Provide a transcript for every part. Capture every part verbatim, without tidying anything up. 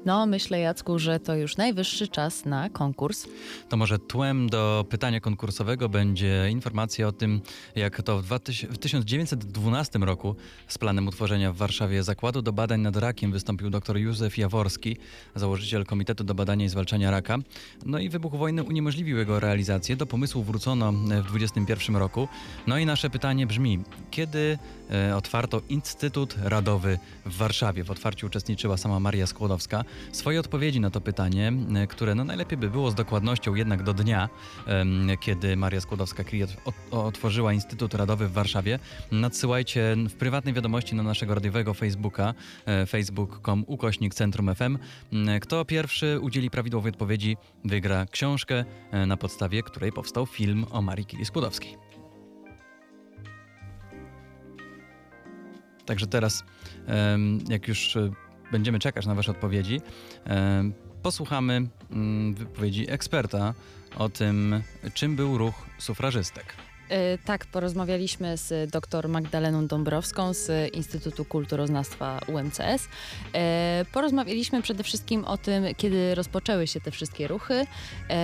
No, myślę, Jacku, że to już najwyższy czas na konkurs. To może tłem do pytania konkursowego będzie informacja o tym, jak to w, dwa tysiące, w tysiąc dziewięćset dwunastym roku z planem utworzenia w Warszawie Zakładu do Badań nad Rakiem wystąpił dr Józef Jaworski, założyciel Komitetu do Badania i Zwalczania Raka. No i wybuch wojny uniemożliwił jego realizację. Do pomysłu wrócono w dwudziestym pierwszym roku. No i nasze pytanie brzmi, kiedy e, otwarto Instytut Radowy w Warszawie? W otwarciu uczestniczyła sama Maria Skłodowska. Swoje odpowiedzi na to pytanie, e, które no najlepiej by było z dokładnością jednak do dnia, e, kiedy Maria Skłodowska-Curie otworzyła Instytut Radowy w Warszawie, nadsyłajcie w prywatnej wiadomości na naszego radiowego Facebooka, e, facebook kropka com ukośnik Centrum F M. E, Kto pierwszy udzieli prawidłowej odpowiedzi, wygra książkę, e, na podstawie której powstał film o Marii Curie Skłodowskiej. Także teraz, jak już będziemy czekać na wasze odpowiedzi, posłuchamy wypowiedzi eksperta o tym, czym był ruch sufrażystek. Yy, tak, porozmawialiśmy z dr Magdaleną Dąbrowską z Instytutu Kulturoznawstwa U M C S. Yy, porozmawialiśmy przede wszystkim o tym, kiedy rozpoczęły się te wszystkie ruchy yy,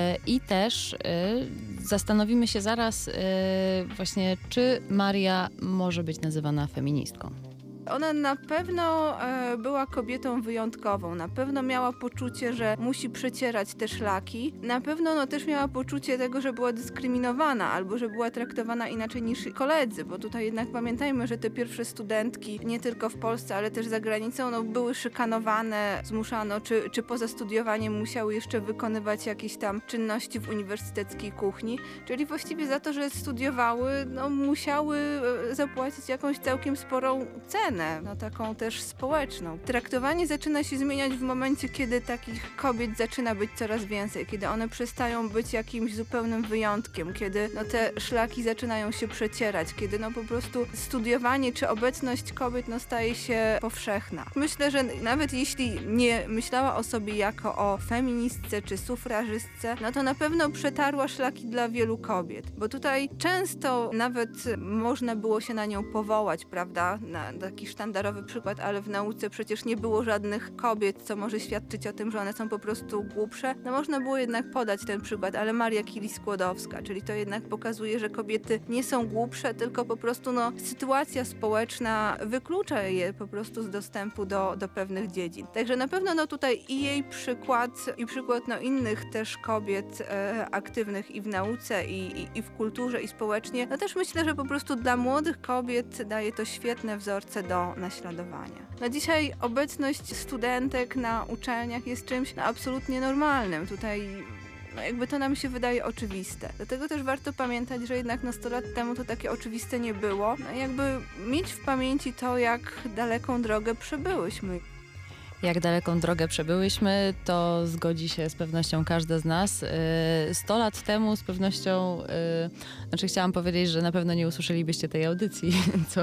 i też yy, zastanowimy się zaraz yy, właśnie, czy Maria może być nazywana feministką. Ona na pewno e, była kobietą wyjątkową, na pewno miała poczucie, że musi przecierać te szlaki, na pewno no, też miała poczucie tego, że była dyskryminowana albo że była traktowana inaczej niż koledzy, bo tutaj jednak pamiętajmy, że te pierwsze studentki nie tylko w Polsce, ale też za granicą no, były szykanowane, zmuszano, czy, czy poza studiowaniem musiały jeszcze wykonywać jakieś tam czynności w uniwersyteckiej kuchni, czyli właściwie za to, że studiowały, no, musiały zapłacić jakąś całkiem sporą cenę. No taką też społeczną. Traktowanie zaczyna się zmieniać w momencie, kiedy takich kobiet zaczyna być coraz więcej, kiedy one przestają być jakimś zupełnym wyjątkiem, kiedy no te szlaki zaczynają się przecierać, kiedy no po prostu studiowanie czy obecność kobiet no staje się powszechna. Myślę, że nawet jeśli nie myślała o sobie jako o feministce czy sufrażystce, no to na pewno przetarła szlaki dla wielu kobiet, bo tutaj często nawet można było się na nią powołać, prawda, na taki sztandarowy przykład, ale w nauce przecież nie było żadnych kobiet, co może świadczyć o tym, że one są po prostu głupsze. No można było jednak podać ten przykład, ale Maria Curie Skłodowska, czyli to jednak pokazuje, że kobiety nie są głupsze, tylko po prostu no, sytuacja społeczna wyklucza je po prostu z dostępu do, do pewnych dziedzin. Także na pewno no tutaj i jej przykład, i przykład no innych też kobiet e, aktywnych i w nauce, i, i, i w kulturze, i społecznie, no też myślę, że po prostu dla młodych kobiet daje to świetne wzorce do naśladowania. No dzisiaj obecność studentek na uczelniach jest czymś no, absolutnie normalnym. Tutaj no, jakby to nam się wydaje oczywiste. Dlatego też warto pamiętać, że jednak no sto lat temu to takie oczywiste nie było. No, jakby mieć w pamięci to, jak daleką drogę przebyłyśmy. Jak daleką drogę przebyłyśmy, to zgodzi się z pewnością każda z nas. Sto lat temu z pewnością, znaczy chciałam powiedzieć, że na pewno nie usłyszelibyście tej audycji, co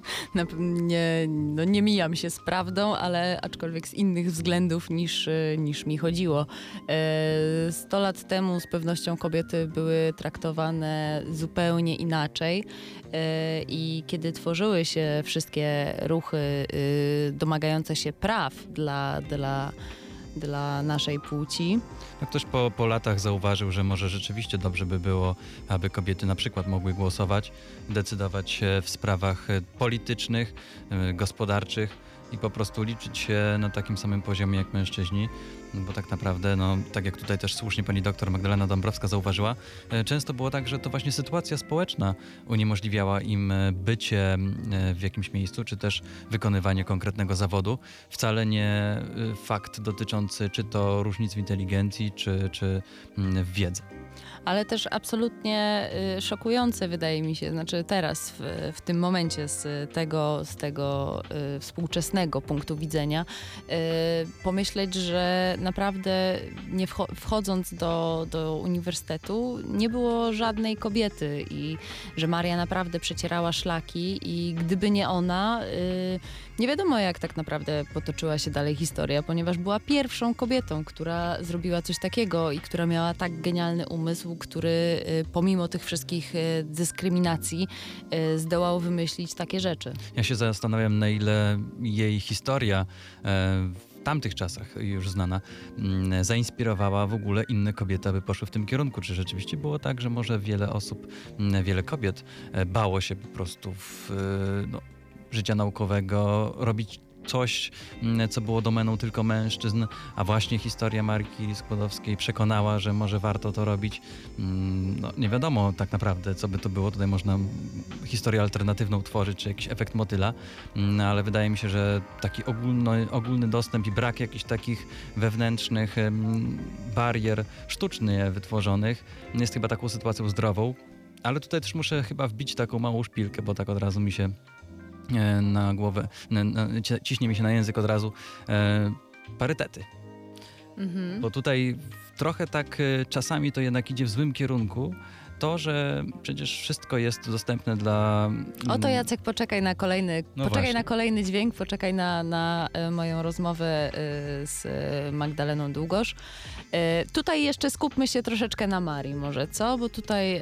nie, no nie mijam się z prawdą, ale aczkolwiek z innych względów niż, niż mi chodziło. Sto lat temu z pewnością kobiety były traktowane zupełnie inaczej i kiedy tworzyły się wszystkie ruchy domagające się praw dla, dla, dla naszej płci. No ktoś po, po latach zauważył, że może rzeczywiście dobrze by było, aby kobiety na przykład mogły głosować, decydować w sprawach politycznych, gospodarczych i po prostu liczyć się na takim samym poziomie jak mężczyźni, no bo tak naprawdę, no, tak jak tutaj też słusznie pani doktor Magdalena Dąbrowska zauważyła, często było tak, że to właśnie sytuacja społeczna uniemożliwiała im bycie w jakimś miejscu, czy też wykonywanie konkretnego zawodu. Wcale nie fakt dotyczący czy to różnic w inteligencji, czy, czy w wiedzy. Ale też absolutnie y, szokujące wydaje mi się, znaczy teraz w, w tym momencie z tego, z tego y, współczesnego punktu widzenia y, pomyśleć, że naprawdę nie wcho- wchodząc do, do uniwersytetu nie było żadnej kobiety i że Maria naprawdę przecierała szlaki i gdyby nie ona, y, nie wiadomo jak tak naprawdę potoczyła się dalej historia, ponieważ była pierwszą kobietą, która zrobiła coś takiego i która miała tak genialny umysł, który pomimo tych wszystkich dyskryminacji zdołał wymyślić takie rzeczy. Ja się zastanawiam, na ile jej historia tamtych czasach już znana, mm, zainspirowała w ogóle inne kobiety, aby poszły w tym kierunku? Czy rzeczywiście było tak, że może wiele osób, mm, wiele kobiet e, bało się po prostu w, e, no, życia naukowego, robić coś, mm, co było domeną tylko mężczyzn, a właśnie historia Marii Curie-Skłodowskiej przekonała, że może warto to robić. Mm, No, nie wiadomo tak naprawdę, co by to było. Tutaj można mm, historię alternatywną tworzyć, czy jakiś efekt motyla, Mm, ale wydaje mi się, że taki ogólny, ogólny dostęp i brak jakichś takich wewnętrznych em, barier sztucznie wytworzonych jest chyba taką sytuacją zdrową. Ale tutaj też muszę chyba wbić taką małą szpilkę, bo tak od razu mi się e, na głowę, na, na, ci- ciśnie mi się na język od razu e, parytety. Mhm. Bo tutaj trochę tak e, czasami to jednak idzie w złym kierunku. To, że przecież wszystko jest dostępne dla... Oto Jacek, poczekaj na kolejny, No poczekaj właśnie. na kolejny dźwięk, poczekaj na, na e, moją rozmowę e, z e, Magdaleną Długosz. E, tutaj jeszcze skupmy się troszeczkę na Marii może, co? Bo tutaj e,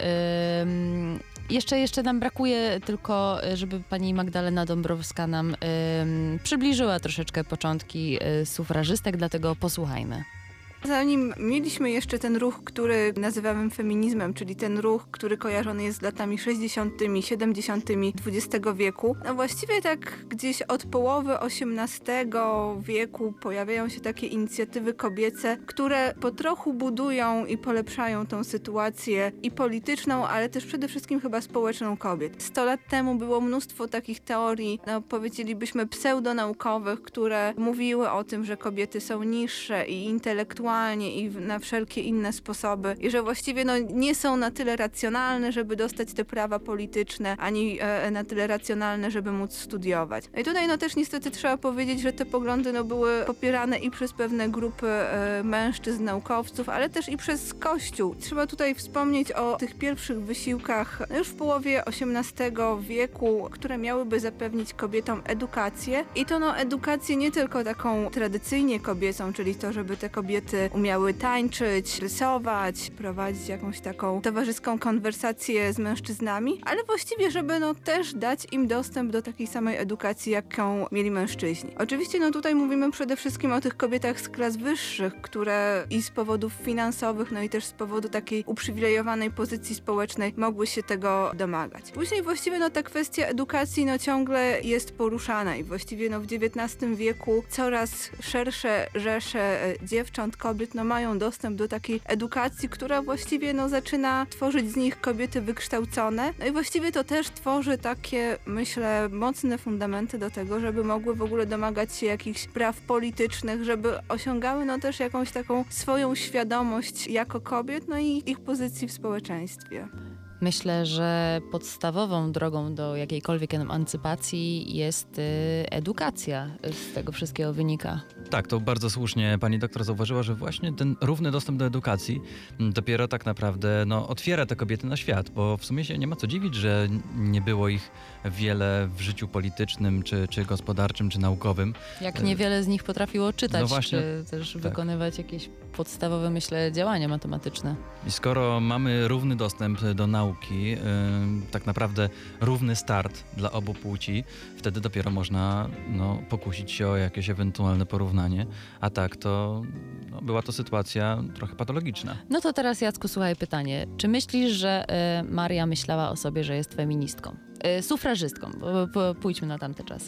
mm, jeszcze, jeszcze nam brakuje tylko, e, żeby pani Magdalena Dąbrowska nam e, mm, przybliżyła troszeczkę początki e, sufrażystek, dlatego posłuchajmy. Zanim mieliśmy jeszcze ten ruch, który nazywamy feminizmem, czyli ten ruch, który kojarzony jest z latami sześćdziesiątymi, siedemdziesiątymi dwudziestego wieku, no właściwie tak gdzieś od połowy osiemnastego wieku pojawiają się takie inicjatywy kobiece, które po trochu budują i polepszają tą sytuację i polityczną, ale też przede wszystkim chyba społeczną kobiet. Sto lat temu było mnóstwo takich teorii, no powiedzielibyśmy pseudonaukowych, które mówiły o tym, że kobiety są niższe i intelektualne, i w- na wszelkie inne sposoby i że właściwie no, nie są na tyle racjonalne, żeby dostać te prawa polityczne, ani e, na tyle racjonalne, żeby móc studiować. No i tutaj no też niestety trzeba powiedzieć, że te poglądy no, były popierane i przez pewne grupy e, mężczyzn, naukowców, ale też i przez Kościół. Trzeba tutaj wspomnieć o tych pierwszych wysiłkach no, już w połowie osiemnastego wieku, które miałyby zapewnić kobietom edukację i to no edukację nie tylko taką tradycyjnie kobiecą, czyli to, żeby te kobiety umiały tańczyć, rysować, prowadzić jakąś taką towarzyską konwersację z mężczyznami, ale właściwie, żeby no też dać im dostęp do takiej samej edukacji, jaką mieli mężczyźni. Oczywiście no tutaj mówimy przede wszystkim o tych kobietach z klas wyższych, które i z powodów finansowych, no i też z powodu takiej uprzywilejowanej pozycji społecznej mogły się tego domagać. Później właściwie no ta kwestia edukacji no ciągle jest poruszana i właściwie no w dziewiętnastym wieku coraz szersze rzesze e, dziewcząt, kobiet no mają dostęp do takiej edukacji, która właściwie no zaczyna tworzyć z nich kobiety wykształcone. No i właściwie to też tworzy takie, myślę, mocne fundamenty do tego, żeby mogły w ogóle domagać się jakichś praw politycznych, żeby osiągały no też jakąś taką swoją świadomość jako kobiet, no i ich pozycji w społeczeństwie. Myślę, że podstawową drogą do jakiejkolwiek emancypacji jest y, edukacja. Z tego wszystkiego wynika. Tak, to bardzo słusznie pani doktor zauważyła, że właśnie ten równy dostęp do edukacji m, dopiero tak naprawdę no, otwiera te kobiety na świat, bo w sumie się nie ma co dziwić, że n- nie było ich wiele w życiu politycznym, czy, czy gospodarczym, czy naukowym. Jak niewiele z nich potrafiło czytać, No właśnie, czy też tak. wykonywać jakieś podstawowe, myślę, działania matematyczne. I skoro mamy równy dostęp do nauki, yy, tak naprawdę równy start dla obu płci, wtedy dopiero można no, pokusić się o jakieś ewentualne porównanie, a tak to no, była to sytuacja trochę patologiczna. No to teraz, Jacku, słuchaj pytanie. Czy myślisz, że y, Maria myślała o sobie, że jest feministką? Y, sufrażystką, bo, bo pójdźmy na tamte czasy.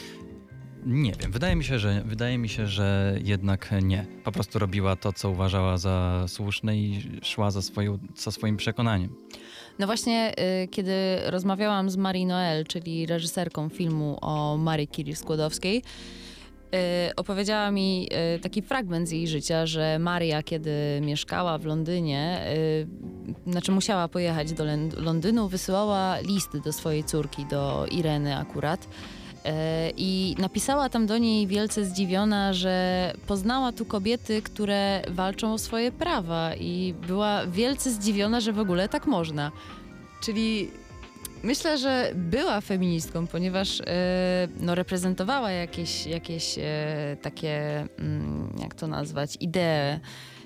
Nie wiem, wydaje mi się, że wydaje mi się, że jednak nie. Po prostu robiła to, co uważała za słuszne i szła za, swoją, za swoim przekonaniem. No właśnie, y, kiedy rozmawiałam z Marie Noel, czyli reżyserką filmu o Marii Curie-Skłodowskiej, y, opowiedziała mi y, taki fragment z jej życia, że Maria, kiedy mieszkała w Londynie, y, znaczy musiała pojechać do Lęd- Londynu, wysyłała listy do swojej córki, do Ireny akurat. E, I napisała tam do niej wielce zdziwiona, że poznała tu kobiety, które walczą o swoje prawa i była wielce zdziwiona, że w ogóle tak można. Czyli myślę, że była feministką, ponieważ e, no, reprezentowała jakieś, jakieś e, takie, mm, jak to nazwać, idee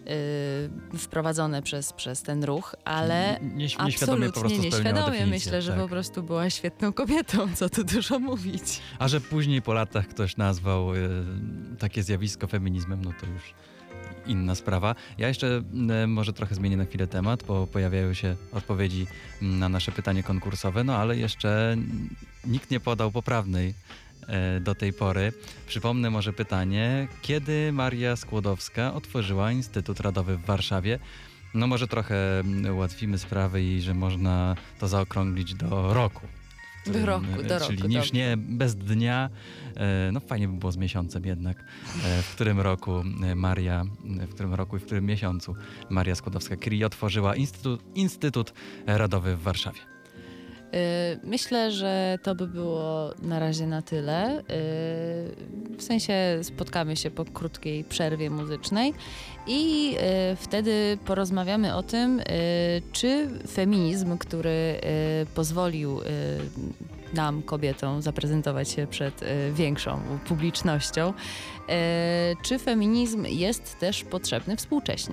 y, wprowadzone przez, przez ten ruch, ale Nie- nie- nieświadomie po absolutnie prostu spełniała nieświadomie. definicję, Myślę, że tak. po prostu była świetną kobietą, co tu dużo mówić. A że później po latach ktoś nazwał y, takie zjawisko feminizmem, no to już inna sprawa. Ja jeszcze y, może trochę zmienię na chwilę temat, bo pojawiają się odpowiedzi na nasze pytanie konkursowe, no ale jeszcze nikt nie podał poprawnej y, do tej pory. Przypomnę może pytanie, kiedy Maria Skłodowska otworzyła Instytut Radowy w Warszawie? No może trochę mm, ułatwimy sprawę i że można to zaokrąglić do roku. w Do roku, e, do Czyli roku, niż dobrze. nie bez dnia. E, No fajnie by było z miesiącem jednak. E, W którym roku e, Maria, w którym roku i w którym miesiącu Maria Skłodowska-Curie otworzyła Instytut, Instytut Radowy w Warszawie. Y, Myślę, że to by było na razie na tyle. Y, W sensie spotkamy się po krótkiej przerwie muzycznej i y, wtedy porozmawiamy o tym, y, czy feminizm, który y, pozwolił y, nam, kobietom, zaprezentować się przed y, większą publicznością, y, czy feminizm jest też potrzebny współcześnie.